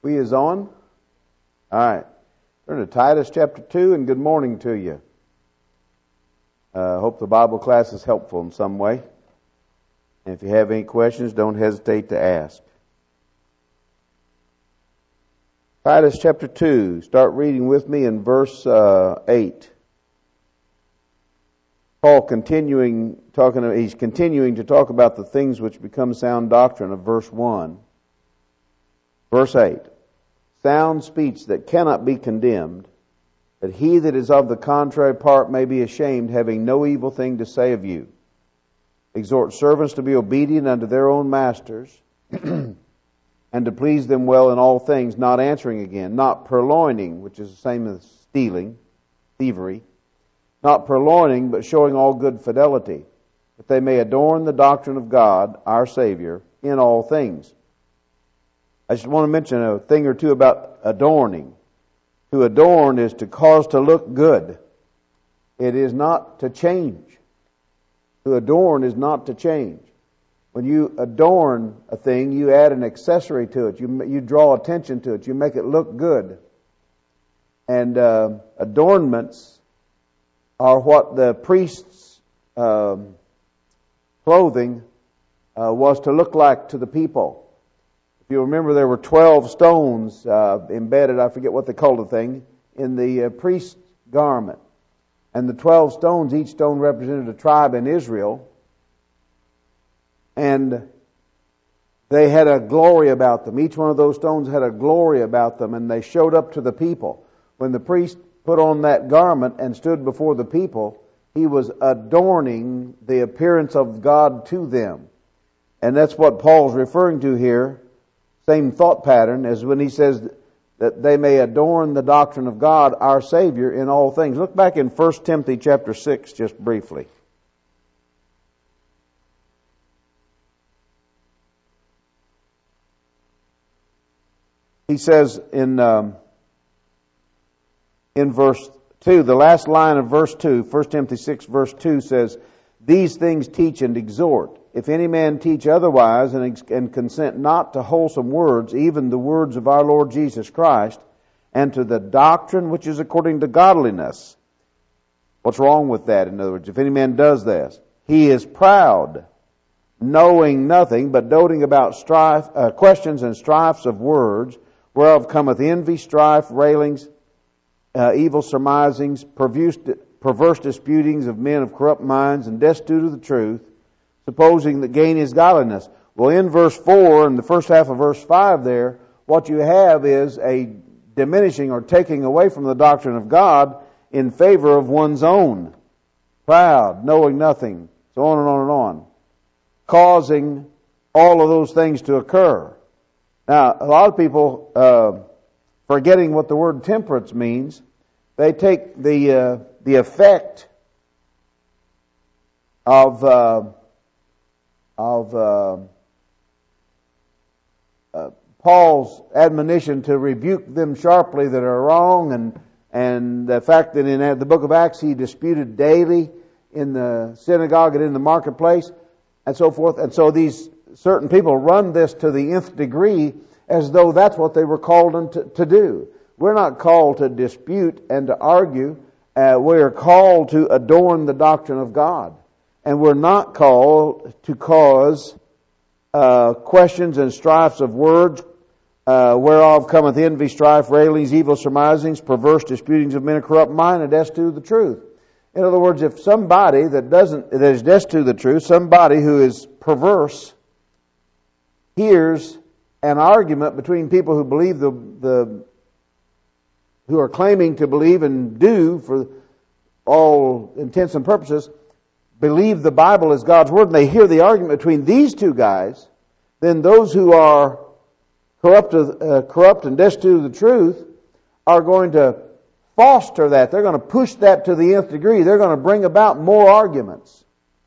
We is on? All right. Turn to Titus chapter 2 and good morning to you. Hope the Bible class is helpful in some way. And if you have any questions, don't hesitate to ask. Titus chapter 2. Start reading with me in verse 8. Paul he's continuing to talk about the things which become sound doctrine of verse 1. Verse 8. Sound speech that cannot be condemned, that he that is of the contrary part may be ashamed, having no evil thing to say of you. Exhort servants to be obedient unto their own masters, and to please them well in all things, not answering again, not purloining, which is the same as stealing, thievery, not purloining, but showing all good fidelity, that they may adorn the doctrine of God, our Savior, in all things. I just want to mention a thing or two about adorning. To adorn is to cause to look good. It is not to change. To adorn is not to change. When you adorn a thing, you add an accessory to it. You draw attention to it. You make it look good. And adornments are what the priest's clothing was to look like to the people. If you remember, there were 12 stones embedded, I forget what they called the thing, in the priest's garment. And the 12 stones, each stone represented a tribe in Israel. And they had a glory about them. Each one of those stones had a glory about them, and they showed up to the people. When the priest put on that garment and stood before the people, he was adorning the appearance of God to them. And that's what Paul's referring to here. Same thought pattern as when he says that they may adorn the doctrine of God, our Savior, in all things. Look back in 1 Timothy chapter 6 just briefly. He says in verse 2, the last line of verse 2, 1 Timothy 6 verse 2 says, "These things teach and exhort. If any man teach otherwise and consent not to wholesome words, even the words of our Lord Jesus Christ, and to the doctrine which is according to godliness." What's wrong with that? In other words, if any man does this, he is proud, knowing nothing, but doting about questions and strifes of words, whereof cometh envy, strife, railings, evil surmisings, perverse disputings of men of corrupt minds, and destitute of the truth, supposing that gain is godliness. Well, in verse 4 and the first half of verse 5 there, what you have is a diminishing or taking away from the doctrine of God in favor of one's own. Proud, knowing nothing, so on and on and on. Causing all of those things to occur. Now, a lot of people, forgetting what the word temperance means, they take the effect of Paul's admonition to rebuke them sharply that are wrong, and the fact that in the book of Acts he disputed daily in the synagogue and in the marketplace and so forth. And so these certain people run this to the nth degree as though that's what they were called to do. We're not called to dispute and to argue. We are called to adorn the doctrine of God. And we're not called to cause questions and strifes of words, whereof cometh envy, strife, railings, evil surmisings, perverse disputings of men of corrupt mind, and destitute of the truth. In other words, if somebody that is destitute of the truth, somebody who is perverse, hears an argument between people who believe who are claiming to believe and do, for all intents and purposes, believe the Bible is God's Word, and they hear the argument between these two guys, then those who are corrupt and destitute of the truth are going to foster that. They're going to push that to the nth degree. They're going to bring about more arguments.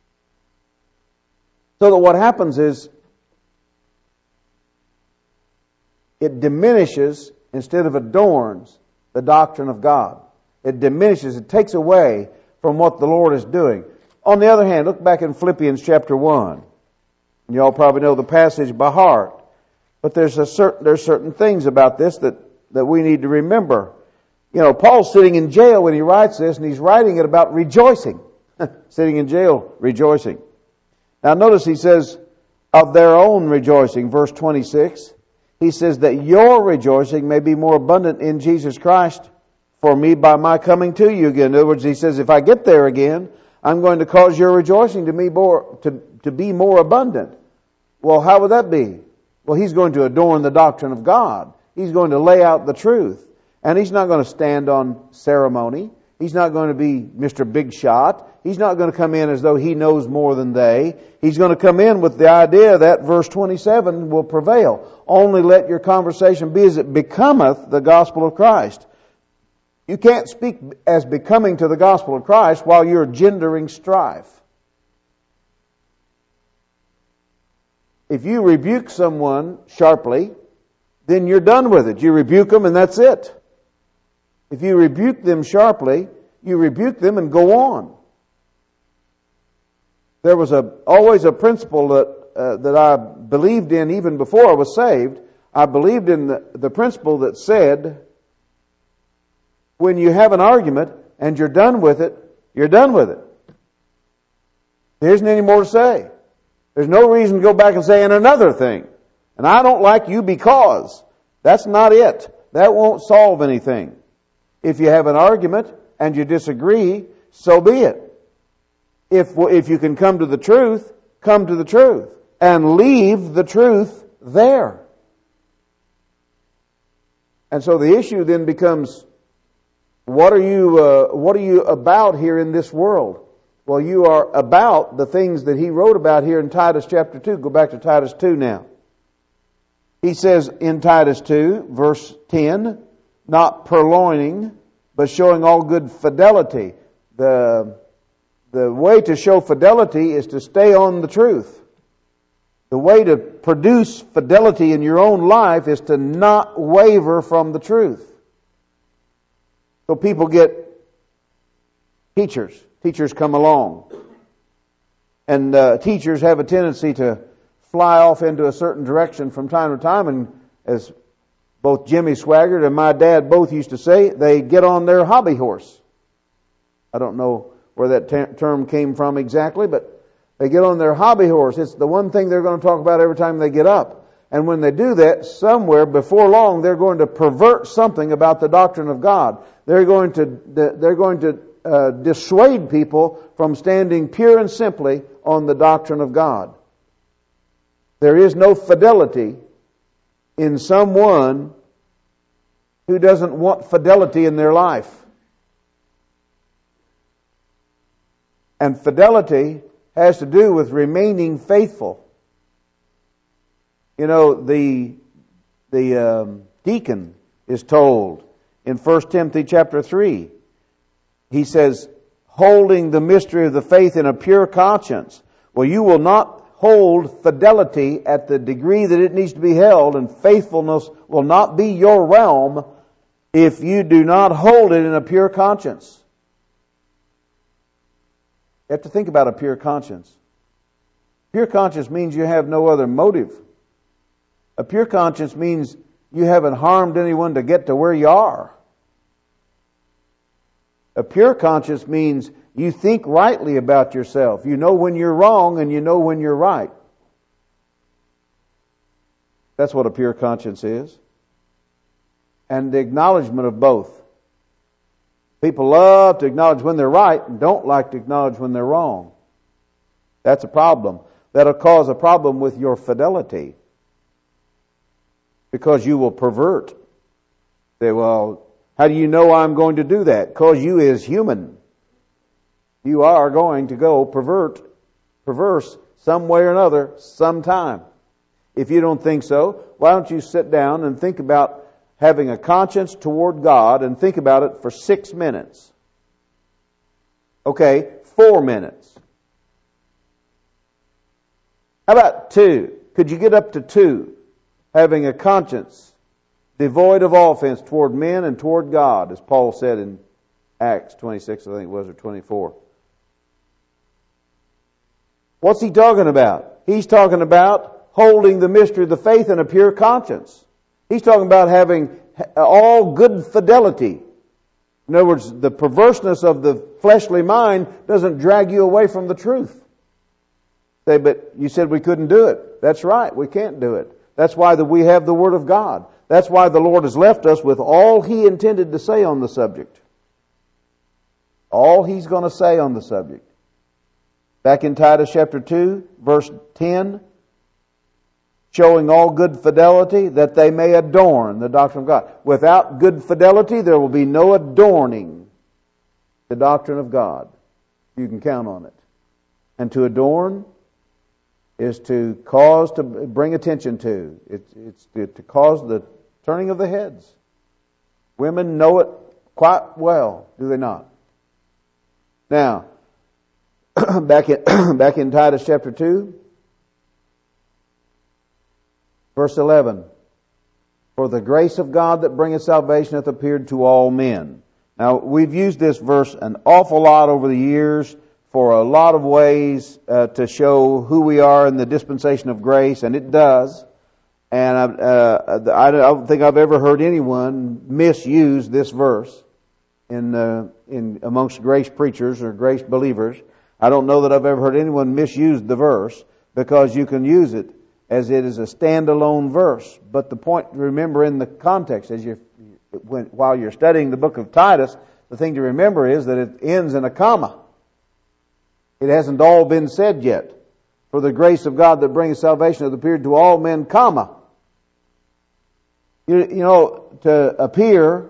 So that what happens is it diminishes instead of adorns the doctrine of God. It diminishes, it takes away from what the Lord is doing. On the other hand, look back in Philippians chapter 1. You all probably know the passage by heart. But there's certain things about this that we need to remember. You know, Paul's sitting in jail when he writes this, and he's writing it about rejoicing. Sitting in jail, rejoicing. Now notice he says, of their own rejoicing, verse 26. He says that your rejoicing may be more abundant in Jesus Christ for me by my coming to you again. In other words, he says, if I get there again, I'm going to cause your rejoicing to be more abundant. Well, how would that be? Well, he's going to adorn the doctrine of God. He's going to lay out the truth. And he's not going to stand on ceremony. He's not going to be Mr. Big Shot. He's not going to come in as though he knows more than they. He's going to come in with the idea that verse 27 will prevail. Only let your conversation be as it becometh the gospel of Christ. You can't speak as becoming to the gospel of Christ while you're gendering strife. If you rebuke someone sharply, then you're done with it. You rebuke them and that's it. If you rebuke them sharply, you rebuke them and go on. There was always a principle that I believed in even before I was saved. I believed in the principle that said, when you have an argument and you're done with it, you're done with it. There isn't any more to say. There's no reason to go back and say, and another thing. And I don't like you because. That's not it. That won't solve anything. If you have an argument and you disagree, so be it. If you can come to the truth, come to the truth. And leave the truth there. And so the issue then becomes, what are you about here in this world? Well, you are about the things that he wrote about here in Titus chapter 2. Go back to Titus 2 now. He says in Titus 2, verse 10, not purloining, but showing all good fidelity. The way to show fidelity is to stay on the truth. The way to produce fidelity in your own life is to not waver from the truth. So people get teachers. Teachers come along. And teachers have a tendency to fly off into a certain direction from time to time. And as both Jimmy Swaggart and my dad both used to say, they get on their hobby horse. I don't know where that term came from exactly, but they get on their hobby horse. It's the one thing they're going to talk about every time they get up. And when they do that, somewhere before long, they're going to pervert something about the doctrine of God. They're going to dissuade people from standing pure and simply on the doctrine of God. There is no fidelity in someone who doesn't want fidelity in their life. And fidelity has to do with remaining faithful. You know, the deacon is told in 1 Timothy chapter 3, he says, holding the mystery of the faith in a pure conscience. Well, you will not hold fidelity at the degree that it needs to be held, and faithfulness will not be your realm if you do not hold it in a pure conscience. You have to think about a pure conscience. Pure conscience means you have no other motive. A pure conscience means you haven't harmed anyone to get to where you are. A pure conscience means you think rightly about yourself. You know when you're wrong and you know when you're right. That's what a pure conscience is. And the acknowledgement of both. People love to acknowledge when they're right and don't like to acknowledge when they're wrong. That's a problem. That'll cause a problem with your fidelity. Because you will pervert. Say, well, how do you know I'm going to do that? Because you is human. You are going to go perverse some way or another sometime. If you don't think so, why don't you sit down and think about having a conscience toward God and think about it for 6 minutes. Okay, 4 minutes. How about 2? Could you get up to 2? Having a conscience devoid of offense toward men and toward God, as Paul said in Acts 26, I think it was, or 24. What's he talking about? He's talking about holding the mystery of the faith in a pure conscience. He's talking about having all good fidelity. In other words, the perverseness of the fleshly mind doesn't drag you away from the truth. Say, but you said we couldn't do it. That's right, we can't do it. That's why we have the Word of God. That's why the Lord has left us with all He intended to say on the subject. All He's going to say on the subject. Back in Titus chapter 2, verse 10, showing all good fidelity that they may adorn the doctrine of God. Without good fidelity, there will be no adorning the doctrine of God. You can count on it. And to adorn is to cause, to bring attention to. It's to cause the turning of the heads. Women know it quite well, do they not? Now, back in Titus chapter 2, verse 11. For the grace of God that bringeth salvation hath appeared to all men. Now, we've used this verse an awful lot over the years for a lot of ways to show who we are in the dispensation of grace, and it does. And I don't think I've ever heard anyone misuse this verse in amongst grace preachers or grace believers. I don't know that I've ever heard anyone misuse the verse, because you can use it as it is a standalone verse. But the point to remember in the context, while you're studying the book of Titus, the thing to remember is that it ends in a comma. It hasn't all been said yet. For the grace of God that bringeth salvation hath appeared to all men, comma. You know, to appear,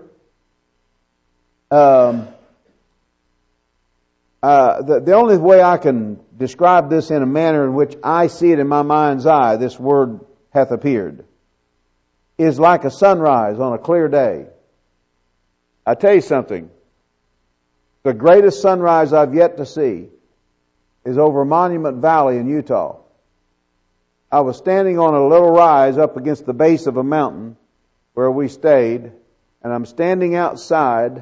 the only way I can describe this in a manner in which I see it in my mind's eye, this word hath appeared, is like a sunrise on a clear day. I tell you something. The greatest sunrise I've yet to see is over Monument Valley in Utah. I was standing on a little rise up against the base of a mountain where we stayed, and I'm standing outside,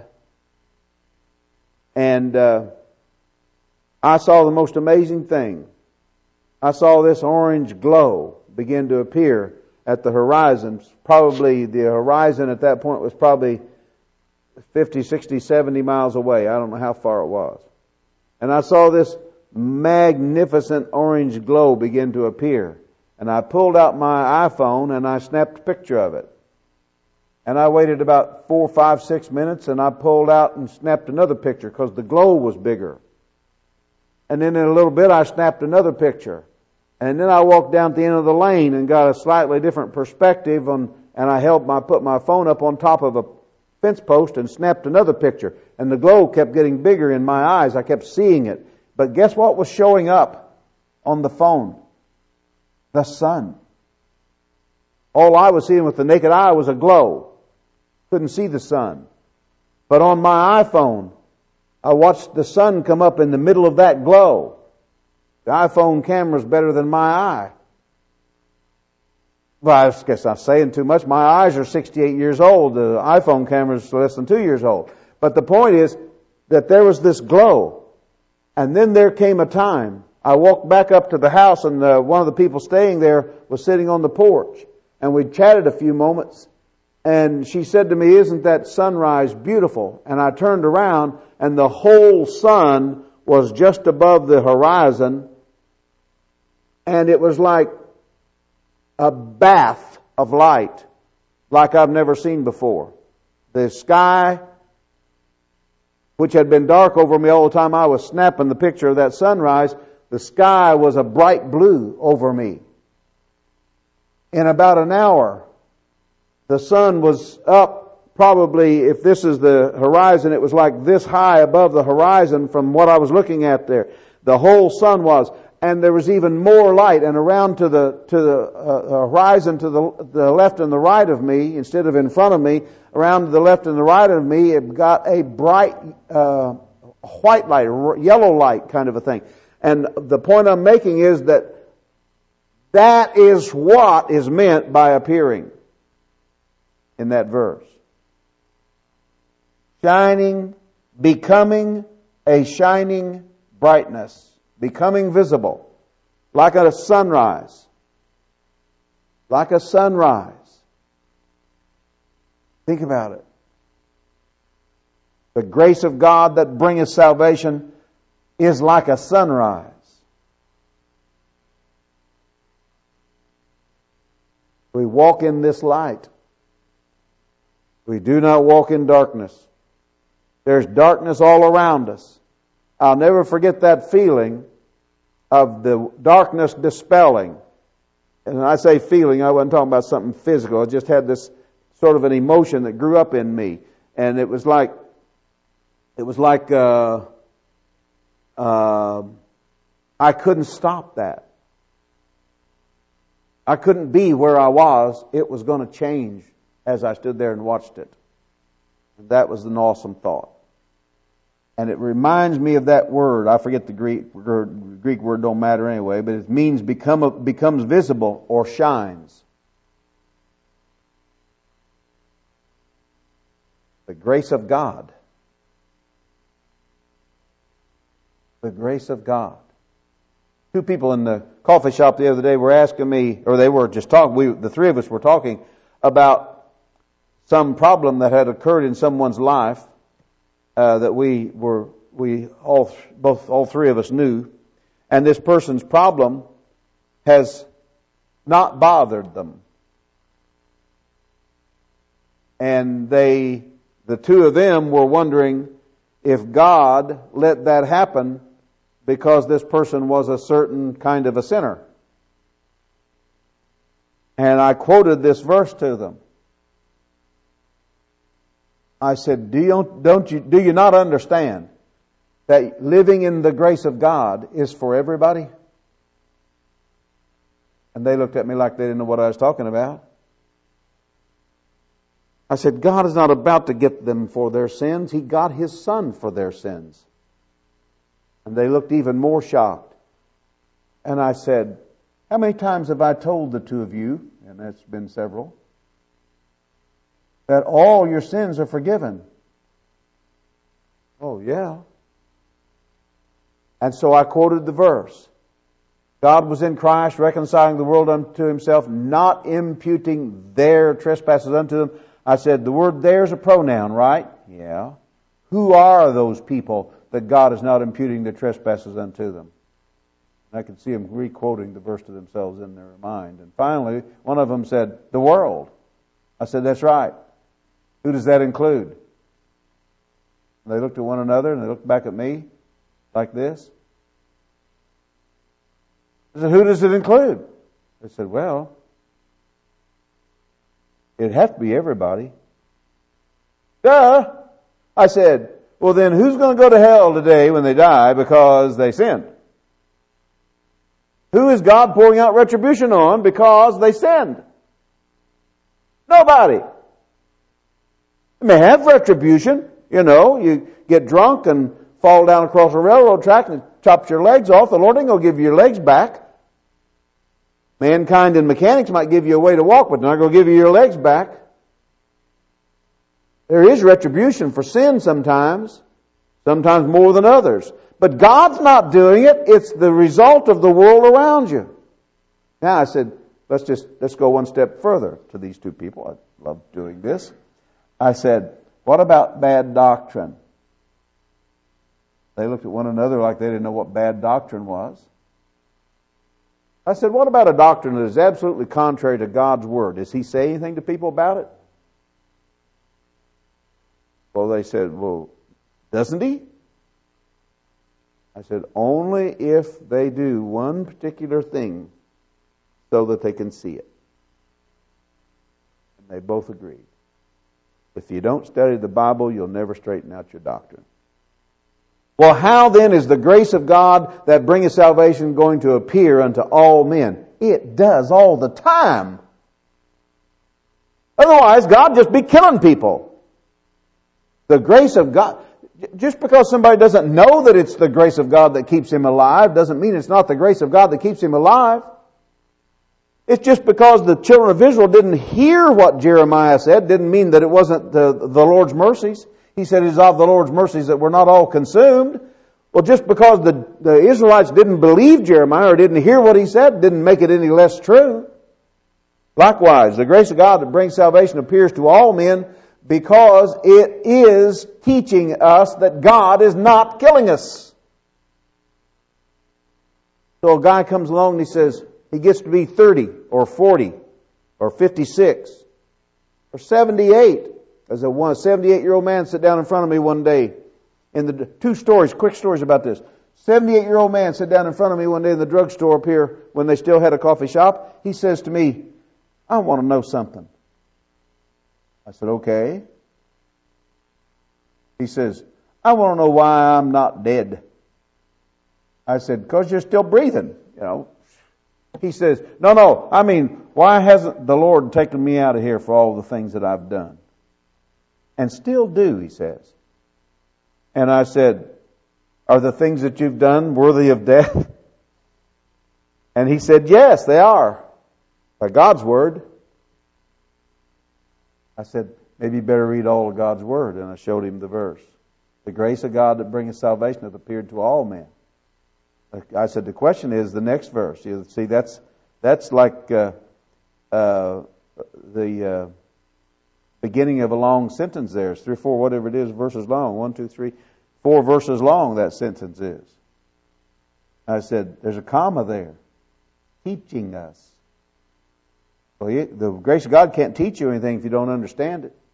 and I saw the most amazing thing. I saw this orange glow begin to appear at the horizon. Probably the horizon at that point was probably 50, 60, 70 miles away. I don't know how far it was. And I saw this magnificent orange glow begin to appear. And I pulled out my iPhone and I snapped a picture of it. And I waited about 4, 5, 6 minutes, and I pulled out and snapped another picture because the glow was bigger. And then in a little bit I snapped another picture. And then I walked down to the end of the lane and got a slightly different perspective and I put my phone up on top of a fence post and snapped another picture. And the glow kept getting bigger in my eyes. I kept seeing it. But guess what was showing up on the phone? The sun. All I was seeing with the naked eye was a glow. Couldn't see the sun. But on my iPhone, I watched the sun come up in the middle of that glow. The iPhone camera's better than my eye. Well, I guess I'm saying too much. My eyes are 68 years old. The iPhone camera's less than 2 years old. But the point is that there was this glow. And then there came a time, I walked back up to the house, and one of the people staying there was sitting on the porch. And we chatted a few moments. And she said to me, "Isn't that sunrise beautiful?" And I turned around, and the whole sun was just above the horizon. And it was like a bath of light, like I've never seen before. The sky, which had been dark over me all the time I was snapping the picture of that sunrise, the sky was a bright blue over me. In about an hour, the sun was up, probably, if this is the horizon, it was like this high above the horizon from what I was looking at there. The whole sun was. And there was even more light, and around to the horizon to the left and the right of me, instead of in front of me, around to the left and the right of me, it got a bright white light, yellow light kind of a thing. And the point I'm making is that is what is meant by appearing in that verse. Shining, becoming a shining brightness. Becoming visible, like a sunrise. like a sunrise. Think about it. The grace of God that bringeth salvation is like a sunrise. We walk in this light. We do not walk in darkness. There's darkness all around us. I'll never forget that feeling of the darkness dispelling. And when I say feeling, I wasn't talking about something physical. I just had this sort of an emotion that grew up in me. And it was like I couldn't stop that. I couldn't be where I was. It was going to change as I stood there and watched it. And that was an awesome thought. And it reminds me of that word. I forget the Greek word, don't matter anyway, but it means becomes visible or shines. The grace of God. The grace of God. Two people in the coffee shop the other day were asking me, or they were just talking, the three of us were talking about some problem that had occurred in someone's life that all three of us knew. And this person's problem has not bothered them. And the two of them were wondering if God let that happen because this person was a certain kind of a sinner. And I quoted this verse to them. I said, do you not understand that living in the grace of God is for everybody? And they looked at me like they didn't know what I was talking about. I said, God is not about to get them for their sins. He got His Son for their sins. And they looked even more shocked. And I said, how many times have I told the two of you, and that's been several, that all your sins are forgiven? Oh, yeah. And so I quoted the verse. God was in Christ, reconciling the world unto Himself, not imputing their trespasses unto them. I said, the word there is a pronoun, right? Yeah. Who are those people that God is not imputing their trespasses unto them? And I could see them re-quoting the verse to themselves in their mind. And finally, one of them said, the world. I said, that's right. Who does that include? And they looked at one another and they looked back at me like this. I said, who does it include? They said, well, it'd have to be everybody. Duh! I said, well then who's going to go to hell today when they die because they sinned? Who is God pouring out retribution on because they sinned? Nobody. You may have retribution. You get drunk and fall down across a railroad track and it chops your legs off. The Lord ain't going to give you your legs back. Mankind and mechanics might give you a way to walk, but they're not going to give you your legs back. There is retribution for sin sometimes more than others. But God's not doing it. It's the result of the world around you. Now I said, let's go one step further to these two people. I love doing this. I said, what about bad doctrine? They looked at one another like they didn't know what bad doctrine was. I said, what about a doctrine that is absolutely contrary to God's Word? Does He say anything to people about it? Well, they said, well, doesn't He? I said, only if they do one particular thing so that they can see it. And they both agreed. If you don't study the Bible, you'll never straighten out your doctrine. Well, how then is the grace of God that bringeth salvation going to appear unto all men? It does all the time. Otherwise, God just be killing people. The grace of God, just because somebody doesn't know that it's the grace of God that keeps him alive, doesn't mean it's not the grace of God that keeps him alive. It's just because the children of Israel didn't hear what Jeremiah said, didn't mean that it wasn't the Lord's mercies. He said it is of the Lord's mercies that we're not all consumed. Well, just because the Israelites didn't believe Jeremiah or didn't hear what he said, didn't make it any less true. Likewise, the grace of God that brings salvation appears to all men because it is teaching us that God is not killing us. So a guy comes along and he says, he gets to be 30 or 40 or 56 or 78. As a 78-year-old man sat down in front of me one day. In the quick stories about this. 78-year-old man sat down in front of me one day in the drugstore up here when they still had a coffee shop. He says to me, I want to know something. I said, okay. He says, I want to know why I'm not dead. I said, because you're still breathing, you know. He says, no, I mean, why hasn't the Lord taken me out of here for all the things that I've done? And still do, he says. And I said, are the things that you've done worthy of death? And he said, yes, they are. By God's Word. I said, maybe you better read all of God's Word. And I showed him the verse. The grace of God that bringeth salvation hath appeared to all men. I said, the question is the next verse. You see, that's like the beginning of a long sentence there. It's 3 or 4, whatever it is, verses long. 1, 2, 3, 4 verses long that sentence is. I said, there's a comma there. Teaching us. Well, the grace of God can't teach you anything if you don't understand it.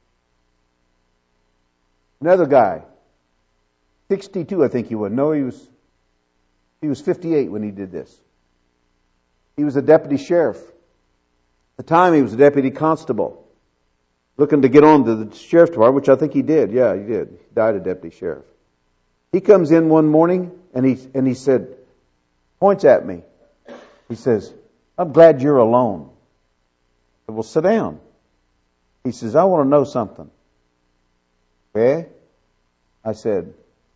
Another guy, 62 I think he was. No, he was 58 when he did this. He was a deputy sheriff. At the time he was a deputy constable. Looking to get on to the sheriff's department, which I think he did. Yeah, he did. He died a deputy sheriff. He comes in one morning and he said, points at me. He says, I'm glad you're alone. I said, well, sit down. He says, I want to know something. Okay? I said,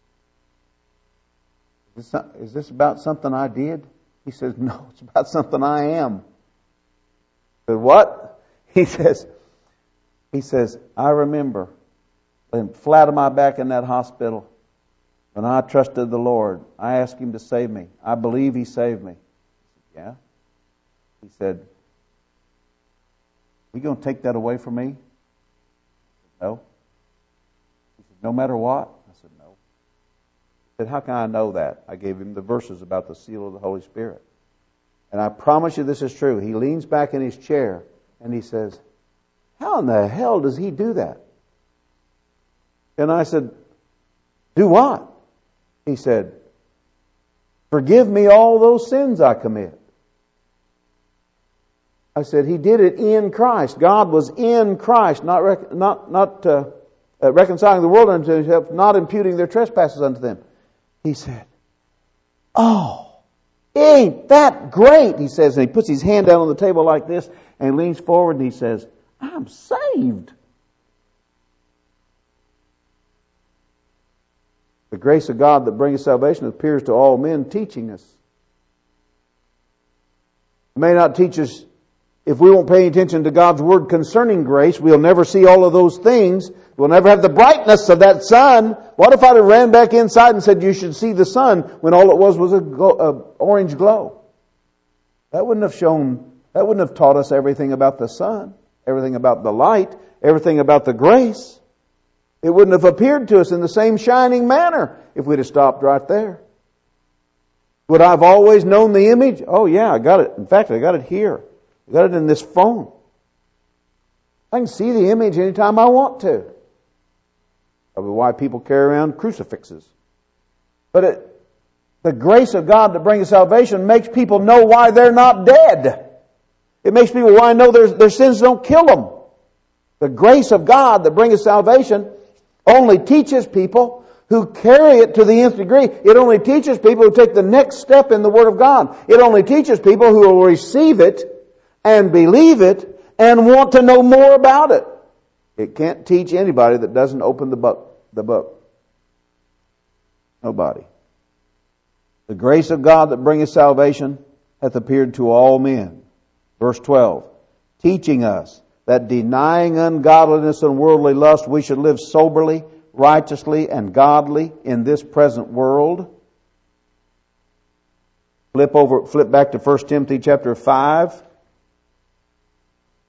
is this about something I did? He says, no, it's about something I am. I said, what? He says, I remember laying flat on my back in that hospital when I trusted the Lord. I asked Him to save me. I believe He saved me. Yeah? He said, are you going to take that away from me? I said, no. He said, no matter what? I said, no. He said, how can I know that? I gave him the verses about the seal of the Holy Spirit. And I promise you this is true. He leans back in his chair and he says, how in the hell does he do that? And I said, do what? He said, forgive me all those sins I commit. I said, he did it in Christ. God was in Christ, not reconciling the world unto Himself, not imputing their trespasses unto them. He said, oh, ain't that great? He says, and he puts his hand down on the table like this and leans forward and he says, I'm saved. The grace of God that bringeth salvation appears to all men, teaching us. It may not teach us. If we won't pay attention to God's Word concerning grace, we'll never see all of those things. We'll never have the brightness of that sun. What if I'd have ran back inside and said, you should see the sun, when all it was an orange glow? That wouldn't have taught us everything about the sun, everything about the light, everything about the grace. It wouldn't have appeared to us in the same shining manner if we'd have stopped right there. Would I have always known the image? Oh yeah, I got it. In fact, I got it here. I got it in this phone. I can see the image anytime I want to. That's why people carry around crucifixes. But the grace of God that brings salvation makes people know why they're not dead. It makes people why know their sins don't kill them. The grace of God that brings salvation only teaches people who carry it to the nth degree. It only teaches people who take the next step in the Word of God. It only teaches people who will receive it and believe it and want to know more about it. It can't teach anybody that doesn't open the book. Nobody. The grace of God that bringeth salvation hath appeared to all men. Verse 12. Teaching us that denying ungodliness and worldly lust, we should live soberly, righteously, and godly in this present world. Flip back to 1 Timothy chapter 5.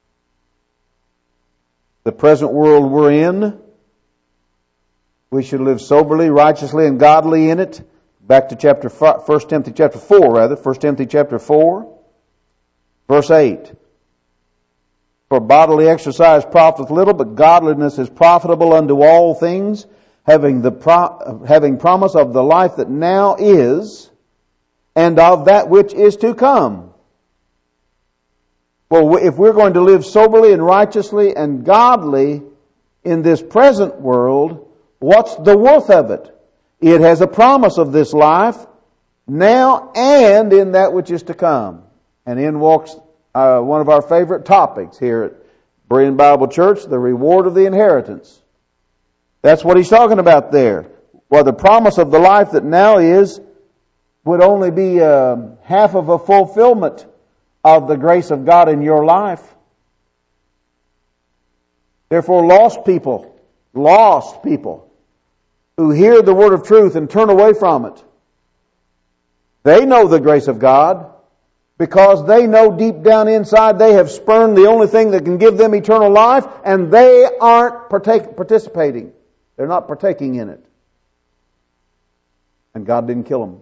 the present world we're in. We should live soberly, righteously, and godly in it. Back to 1 Timothy chapter 4, rather. 1 Timothy chapter 4, verse 8. For bodily exercise profiteth little, but godliness is profitable unto all things, having promise of the life that now is, and of that which is to come. Well, if we're going to live soberly and righteously and godly in this present world, what's the worth of it? It has a promise of this life now and in that which is to come. And in walks one of our favorite topics here at Berean Bible Church, the reward of the inheritance. That's what he's talking about there. Well, the promise of the life that now is would only be half of a fulfillment of the grace of God in your life. Therefore, lost people who hear the word of truth and turn away from it, they know the grace of God because they know deep down inside they have spurned the only thing that can give them eternal life, and they aren't participating. They're not partaking in it. And God didn't kill them.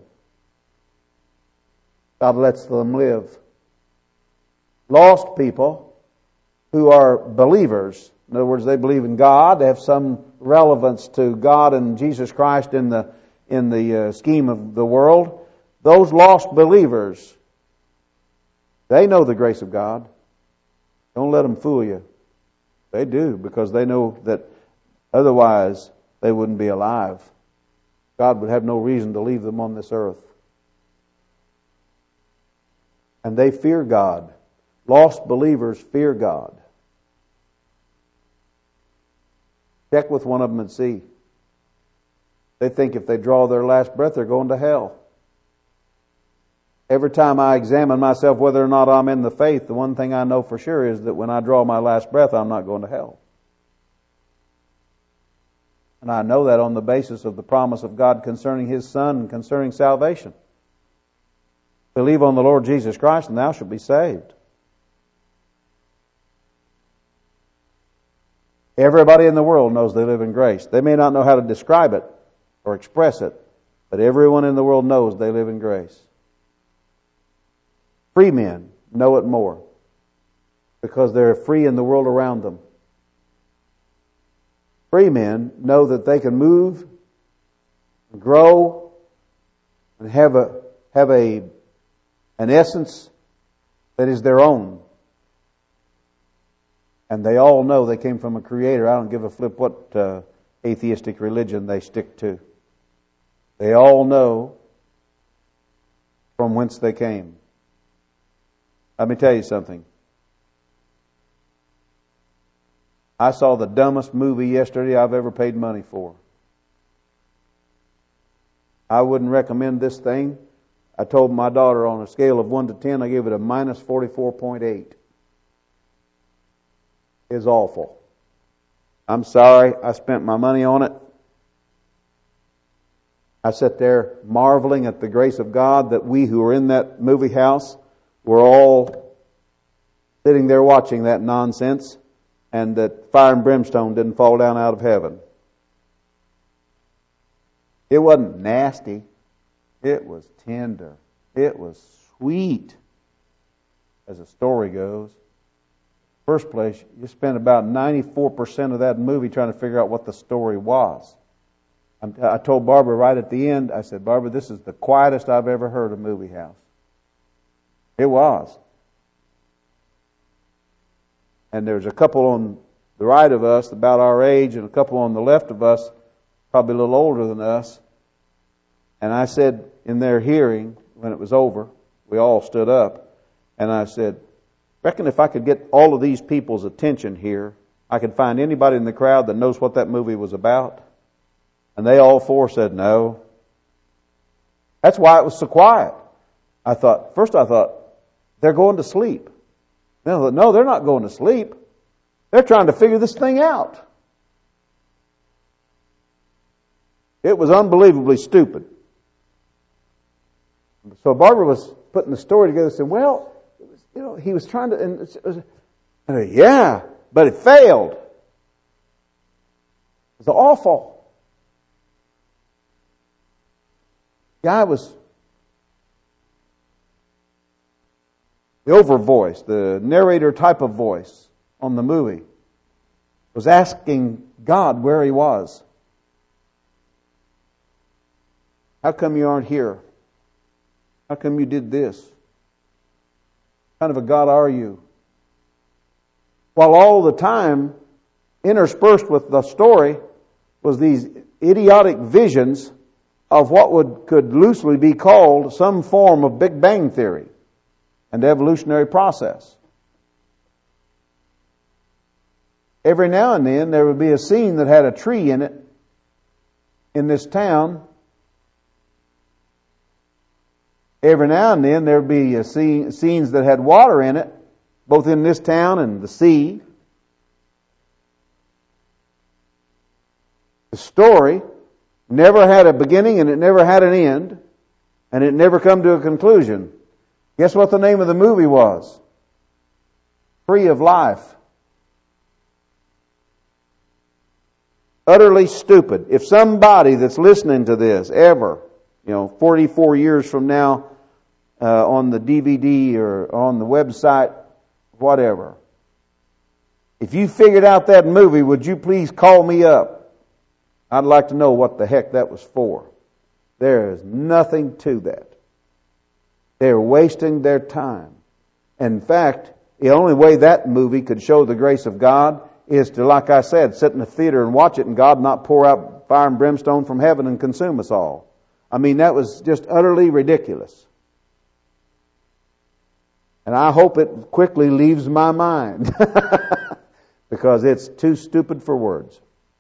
God lets them live. Lost people who are believers, in other words, they believe in God, they have some relevance to God and Jesus Christ in the scheme of the world. Those lost believers, they know the grace of God. Don't let them fool you. They do, because they know that otherwise they wouldn't be alive. God would have no reason to leave them on this earth. And they fear God. Lost believers fear God. Check with one of them and see. They think if they draw their last breath, they're going to hell. Every time I examine myself whether or not I'm in the faith, the one thing I know for sure is that when I draw my last breath, I'm not going to hell. And I know that on the basis of the promise of God concerning His Son and concerning salvation. Believe on the Lord Jesus Christ and thou shalt be saved. Everybody in the world knows they live in grace. They may not know how to describe it or express it, but everyone in the world knows they live in grace. Free men know it more because they're free in the world around them. Free men know that they can move, grow, and have an essence that is their own. And they all know they came from a Creator. I don't give a flip what atheistic religion they stick to. They all know from whence they came. Let me tell you something. I saw the dumbest movie yesterday I've ever paid money for. I wouldn't recommend this thing. I told my daughter on a scale of 1 to 10, I gave it a minus 44.8. It's awful. I'm sorry I spent my money on it. I sat there marveling at the grace of God that we who were in that movie house were all sitting there watching that nonsense, and that fire and brimstone didn't fall down out of heaven. It wasn't nasty. It was tender. It was sweet, as the story goes. First place, you spent about 94% of that movie trying to figure out what the story was. I told Barbara right at the end, I said, Barbara, this is the quietest I've ever heard a movie house. It was. And there's a couple on the right of us, about our age, and a couple on the left of us, probably a little older than us. And I said in their hearing, when it was over, we all stood up, and I said, reckon if I could get all of these people's attention here, I could find anybody in the crowd that knows what that movie was about. And they all four said no. That's why it was so quiet. First I thought, they're going to sleep. Then I thought, no, they're not going to sleep. They're trying to figure this thing out. It was unbelievably stupid. So Barbara was putting the story together and said, well, he was trying to, yeah, but it failed. It was awful. Guy was the over voice, the narrator type of voice on the movie, was asking God where He was. How come you aren't here? How come you did this? What kind of a God are you? While all the time, interspersed with the story, was these idiotic visions of what could loosely be called some form of Big Bang theory and evolutionary process. Every now and then there would be a scene that had a tree in it in this town. Every now and then there would be scenes that had water in it, both in this town and the sea. The story never had a beginning and it never had an end, and it never come to a conclusion. Guess what the name of the movie was? Tree of Life. Utterly stupid. If somebody that's listening to this ever, 44 years from now, on the DVD or on the website, whatever, if you figured out that movie, would you please call me up? I'd like to know what the heck that was for. There is nothing to that. They're wasting their time. In fact, the only way that movie could show the grace of God is to, like I said, sit in the theater and watch it and God not pour out fire and brimstone from heaven and consume us all. I mean, that was just utterly ridiculous. And I hope it quickly leaves my mind because it's too stupid for words.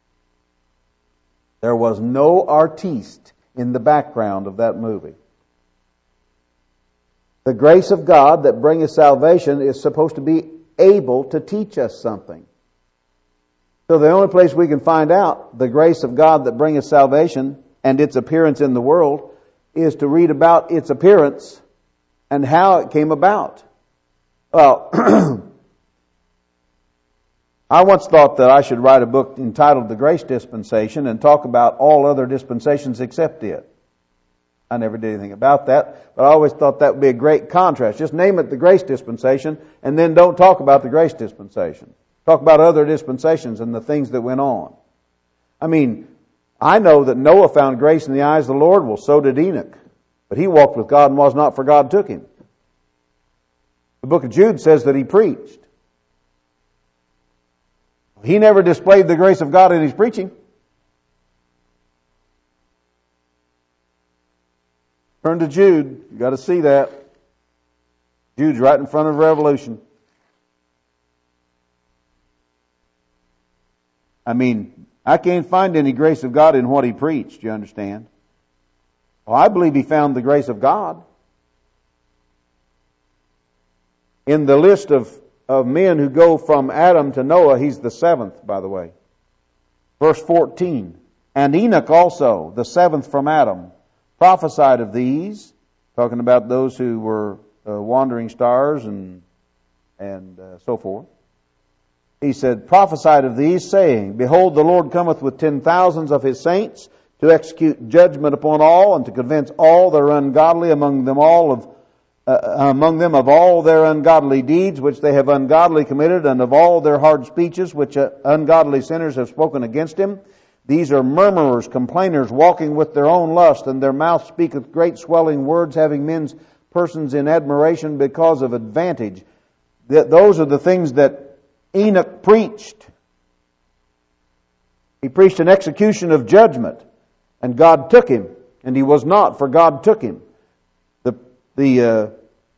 There was no artiste in the background of that movie. The grace of God that bringeth salvation is supposed to be able to teach us something. So the only place we can find out the grace of God that bringeth salvation and its appearance in the world is to read about its appearance and how it came about. Well, I once thought that I should write a book entitled The Grace Dispensation and talk about all other dispensations except it. I never did anything about that, but I always thought that would be a great contrast. Just name it the Grace Dispensation and then don't talk about the Grace Dispensation. Talk about other dispensations and the things that went on. I mean, I know that Noah found grace in the eyes of the Lord. Well, so did Enoch. But he walked with God and was not, for God took him. The book of Jude says that he preached. He never displayed the grace of God in his preaching. Turn to Jude. You've got to see that. Jude's right in front of Revolution. I mean, I can't find any grace of God in what he preached, you understand? Well, I believe he found the grace of God. In the list of men who go from Adam to Noah, he's the seventh, by the way. Verse 14. And Enoch also, the seventh from Adam, prophesied of these, talking about those who were wandering stars and so forth. He said, prophesied of these, saying, Behold, the Lord cometh with 10,000s of his saints to execute judgment upon all, and to convince all that are ungodly among them of all their ungodly deeds which they have ungodly committed, and of all their hard speeches which ungodly sinners have spoken against him. These are murmurers, complainers, walking with their own lust, and their mouth speaketh great swelling words, having men's persons in admiration because of advantage. Those are the things that Enoch preached. He preached an execution of judgment, and God took him, and he was not, for God took him. The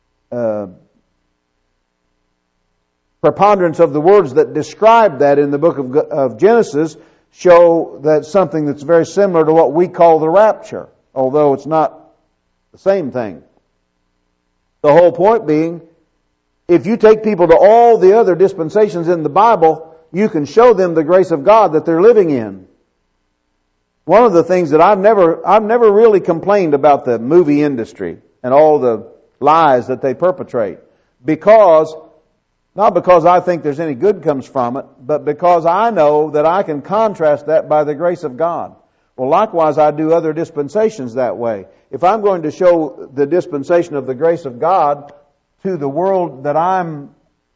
preponderance of the words that describe that in the book of Genesis show that something that's very similar to what we call the rapture, although it's not the same thing. The whole point being, if you take people to all the other dispensations in the Bible, you can show them the grace of God that they're living in. One of the things that I've never really complained about the movie industry and all the lies that they perpetrate, because Not because I think there's any good comes from it, but because I know that I can contrast that by the grace of God. Well, likewise, I do other dispensations that way. If I'm going to show the dispensation of the grace of God to the world that I'm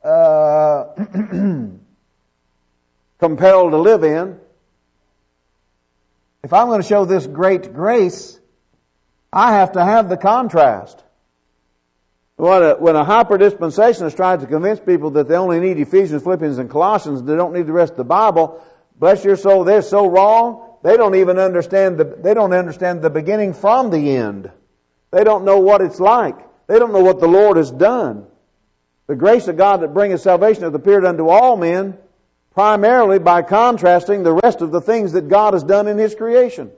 compelled to live in, if I'm going to show this great grace, I have to have the contrast. When a hyper-dispensationalist tries to convince people that they only need Ephesians, Philippians, and Colossians, they don't need the rest of the Bible, bless your soul, they're so wrong, they don't even understand the beginning from the end. They don't know what it's like. They don't know what the Lord has done. The grace of God that bringeth salvation hath appeared unto all men, primarily by contrasting the rest of the things that God has done in His creation.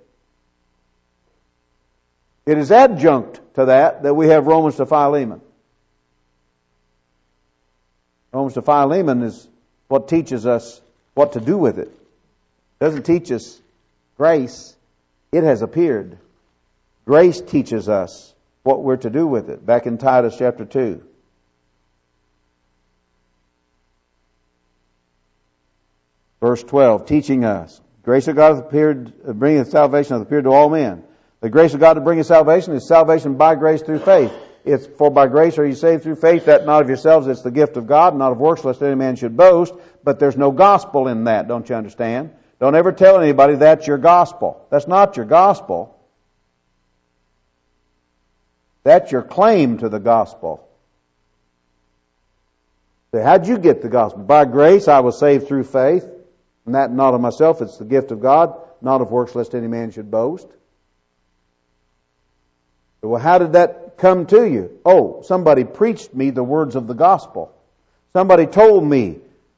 It is adjunct to that we have Romans to Philemon. Romans to Philemon is what teaches us what to do with it. It doesn't teach us grace. It has appeared. Grace teaches us what we're to do with it. Back in Titus chapter 2. Verse 12, teaching us. Grace of God hath appeared, bringing salvation hath appeared to all men. The grace of God to bring us salvation is salvation by grace through faith. It's for by grace are you saved through faith, that not of yourselves, it's the gift of God, not of works, lest any man should boast. But there's no gospel in that, don't you understand? Don't ever tell anybody that's your gospel. That's not your gospel. That's your claim to the gospel. So how'd you get the gospel? By grace I was saved through faith, and that not of myself, it's the gift of God, not of works, lest any man should boast. Well, how did that come to you? Oh, somebody preached me the words of the gospel. Somebody told me,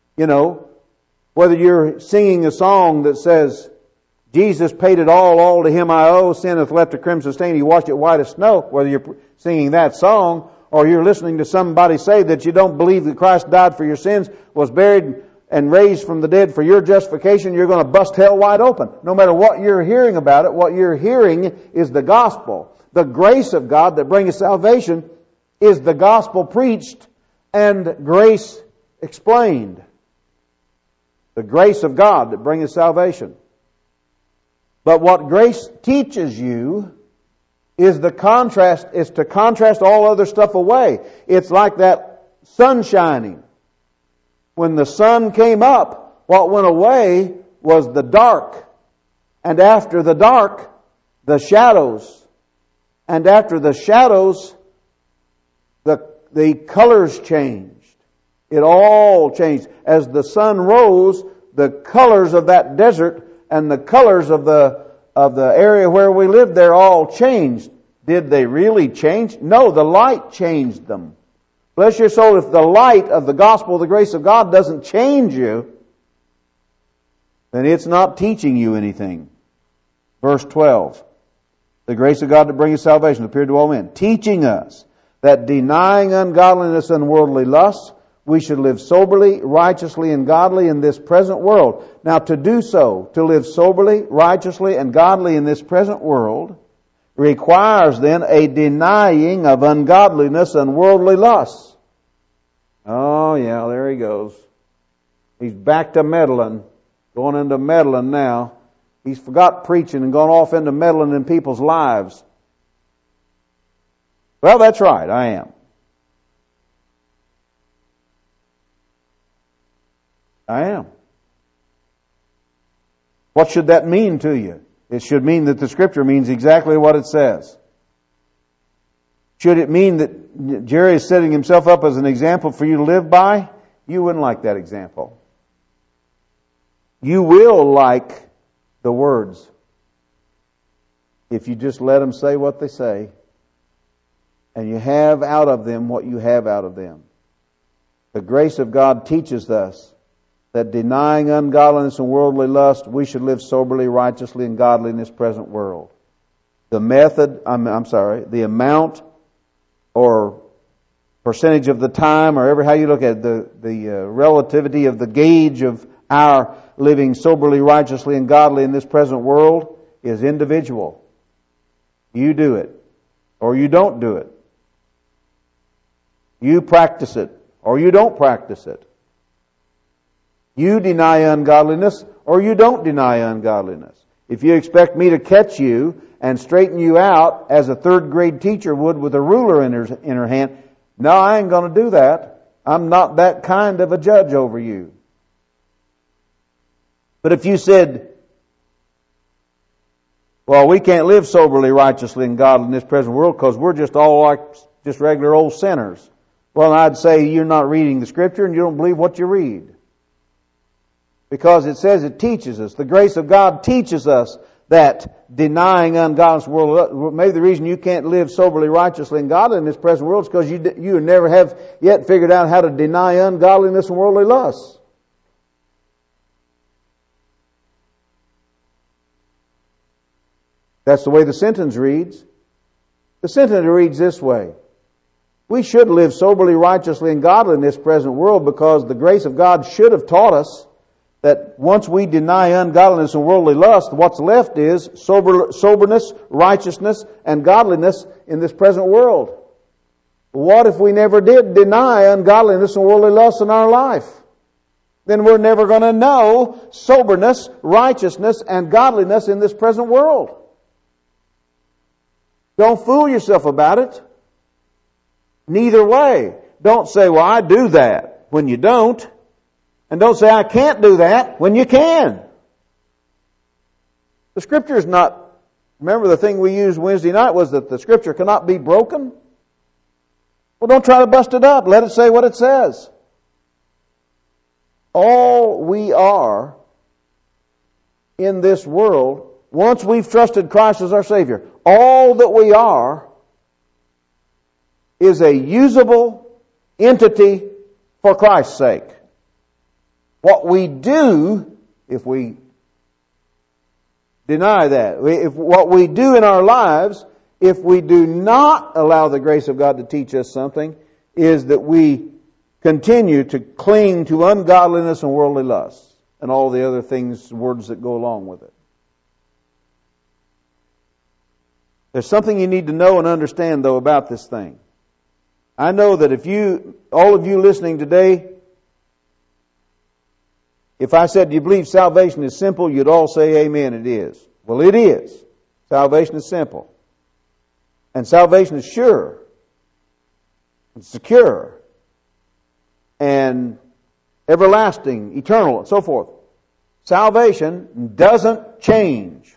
whether you're singing a song that says, Jesus paid it all to Him I owe, sin hath left a crimson stain, He washed it white as snow, whether you're singing that song, or you're listening to somebody say that you don't believe that Christ died for your sins, was buried and raised from the dead for your justification, you're going to bust hell wide open. No matter what you're hearing about it, what you're hearing is the gospel. The grace of God that bringeth salvation is the gospel preached and grace explained. The grace of God that bringeth salvation. But what grace teaches you is the contrast, is to contrast all other stuff away. It's like that sun shining. When the sun came up, what went away was the dark. And after the dark, the shadows. And after the shadows, the colors changed. It all changed. As the sun rose, the colors of that desert and the colors of the area where we lived there all changed. Did they really change? No, the light changed them. Bless your soul, if the light of the gospel, the grace of God doesn't change you, then it's not teaching you anything. Verse 12. The grace of God to bring us salvation appeared to all men, teaching us that denying ungodliness and worldly lusts, we should live soberly, righteously, and godly in this present world. Now to do so, to live soberly, righteously, and godly in this present world, requires then a denying of ungodliness and worldly lusts. Oh yeah, there he goes. He's back to meddling, going into meddling now. He's forgot preaching and gone off into meddling in people's lives. Well, that's right, I am. I am. What should that mean to you? It should mean that the Scripture means exactly what it says. Should it mean that Jerry is setting himself up as an example for you to live by? You wouldn't like that example. You will like the words if you just let them say what they say and you have out of them what you have out of them. The grace of God teaches us that denying ungodliness and worldly lust, we should live soberly, righteously, and godly in this present world. The the amount or percentage of the time, or how you look at it, the relativity of the gauge of our living soberly, righteously, and godly in this present world is individual. You do it, or you don't do it. You practice it, or you don't practice it. You deny ungodliness, or you don't deny ungodliness. If you expect me to catch you and straighten you out as a third grade teacher would with a ruler in her hand, no, I ain't going to do that. I'm not that kind of a judge over you. But if you said, well, we can't live soberly, righteously, and godly in this present world because we're just all like just regular old sinners. Well, I'd say you're not reading the Scripture and you don't believe what you read. Because it says it teaches us. The grace of God teaches us that denying ungodliness in the world, maybe the reason you can't live soberly, righteously, and godly in this present world is because you never have yet figured out how to deny ungodliness and worldly lusts. That's the way the sentence reads. The sentence reads this way. We should live soberly, righteously, and godly in this present world because the grace of God should have taught us that once we deny ungodliness and worldly lust, what's left is soberness, righteousness, and godliness in this present world. What if we never did deny ungodliness and worldly lust in our life? Then we're never going to know soberness, righteousness, and godliness in this present world. Don't fool yourself about it. Neither way. Don't say, well, I do that, when you don't. And don't say, I can't do that, when you can. The Scripture is not... Remember the thing we used Wednesday night was that the Scripture cannot be broken? Well, don't try to bust it up. Let it say what it says. All we are in this world, once we've trusted Christ as our Savior, all that we are is a usable entity for Christ's sake. What we do, if we deny that, what we do in our lives, if we do not allow the grace of God to teach us something, is that we continue to cling to ungodliness and worldly lusts and all the other things, words that go along with it. There's something you need to know and understand, though, about this thing. I know that all of you listening today, if I said, do you believe salvation is simple? You'd all say, amen, it is. Well, it is. Salvation is simple. And salvation is sure. And secure. And everlasting, eternal, and so forth. Salvation doesn't change.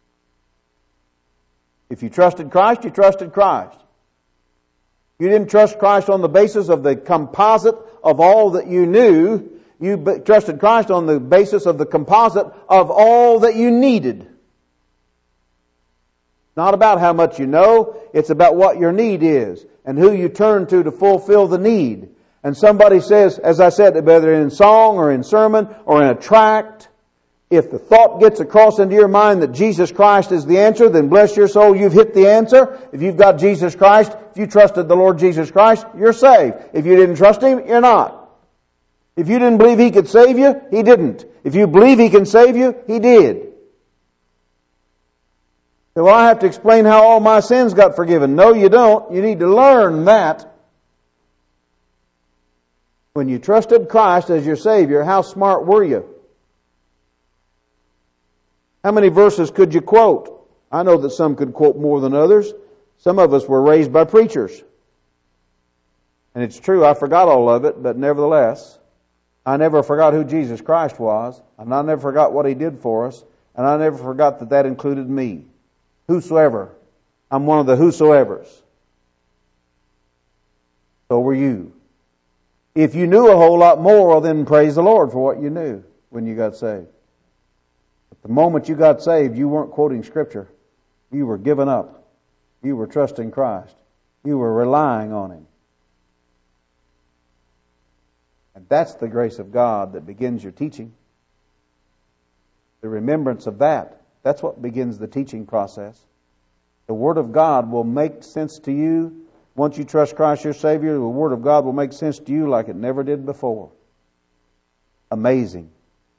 If you trusted Christ, you trusted Christ. You didn't trust Christ on the basis of the composite of all that you knew. You trusted Christ on the basis of the composite of all that you needed. Not about how much you know, it's about what your need is and who you turn to fulfill the need. And somebody says, as I said, whether in song or in sermon or in a tract, if the thought gets across into your mind that Jesus Christ is the answer, then bless your soul, you've hit the answer. If you've got Jesus Christ, if you trusted the Lord Jesus Christ, you're saved. If you didn't trust Him, you're not. If you didn't believe He could save you, He didn't. If you believe He can save you, He did. So, well, I have to explain how all my sins got forgiven. No, you don't. You need to learn that. When you trusted Christ as your Savior, how smart were you? How many verses could you quote? I know that some could quote more than others. Some of us were raised by preachers. And it's true, I forgot all of it, but nevertheless, I never forgot who Jesus Christ was, and I never forgot what He did for us, and I never forgot that that included me. Whosoever. I'm one of the whosoevers. So were you. If you knew a whole lot more, then praise the Lord for what you knew when you got saved. But the moment you got saved, you weren't quoting Scripture. You were giving up. You were trusting Christ. You were relying on Him. And that's the grace of God that begins your teaching. The remembrance of that. That's what begins the teaching process. The Word of God will make sense to you. Once you trust Christ your Savior, the Word of God will make sense to you like it never did before. Amazing.